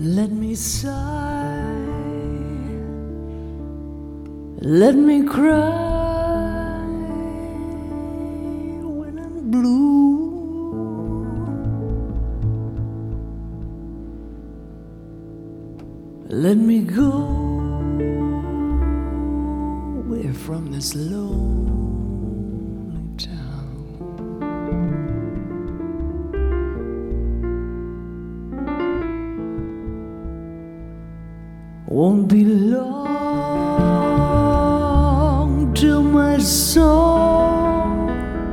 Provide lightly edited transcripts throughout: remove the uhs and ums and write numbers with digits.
Let me sigh, let me cry when I'm blue. Let me go away from this lonely town. Won't be long till my song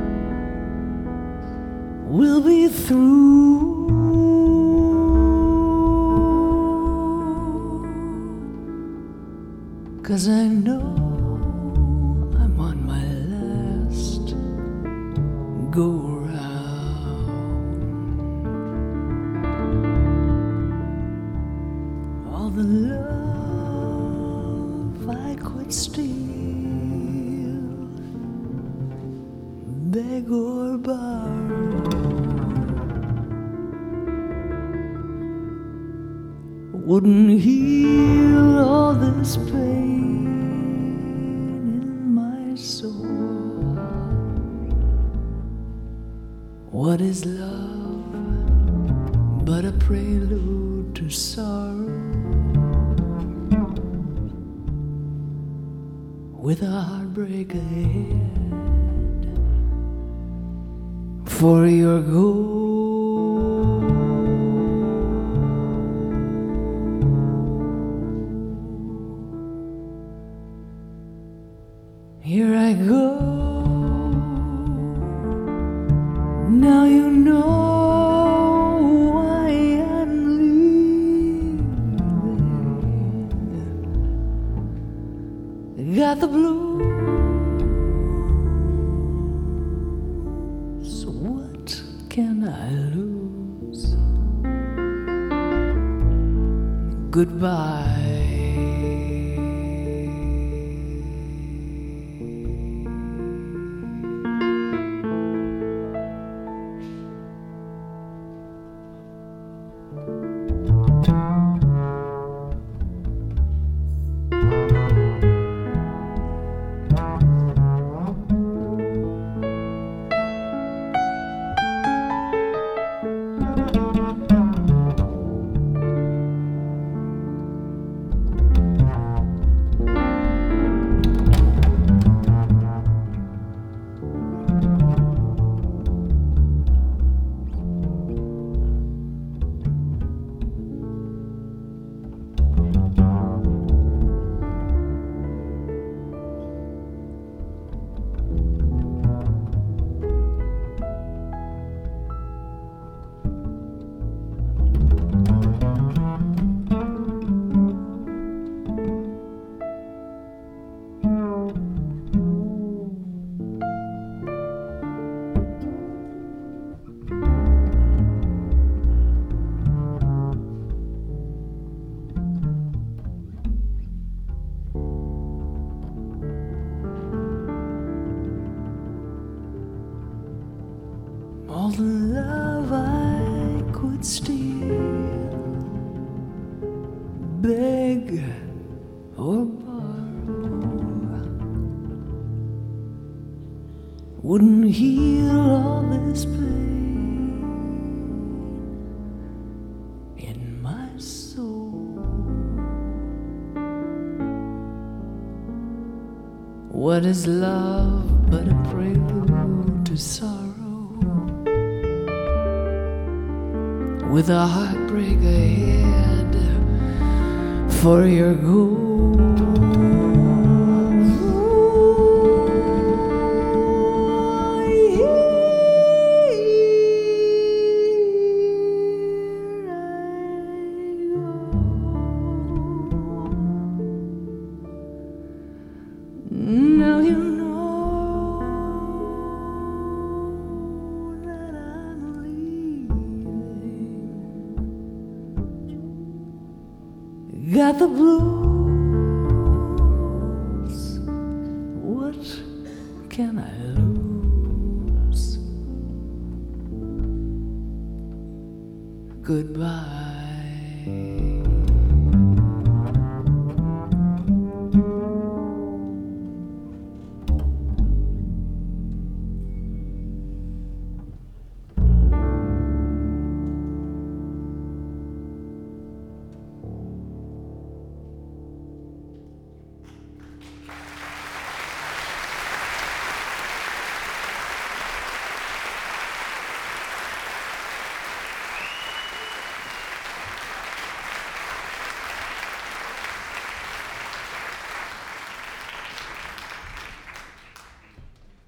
will be through. 'Cause I know I'm on my last go-round. All the love I could steal, beg or borrow, wouldn't heal all this pain in my soul. What is love but a prelude to sorrow? With a heartbreak ahead for your goal. Here I go, now you know why I'm leaving. Got the blues, what can I lose? Goodbye. All the love I could steal, beg or borrow, wouldn't heal all this pain in my soul. What is love but a prelude to sorrow? With a heartbreak ahead for your goal. Now you know that I'm leaving. Got the blues, what can I lose? Goodbye.